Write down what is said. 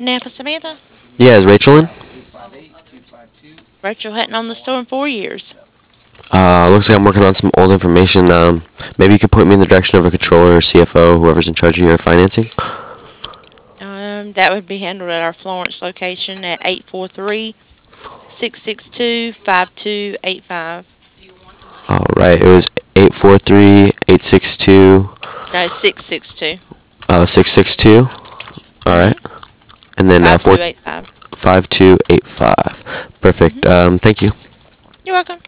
Napa, Samantha. Yeah, is Rachel in? Rachel hadn't owned the store in 4 years. Looks like I'm working on some old information. Maybe you could point me in the direction of a controller or CFO, whoever's in charge of your financing. That would be handled at our Florence location at 843-662-5285. All right, it was 843-862. No, 662. 662. All Mhm. right, and then 5285. 4285. Mhm. Perfect. Thank you. You're welcome.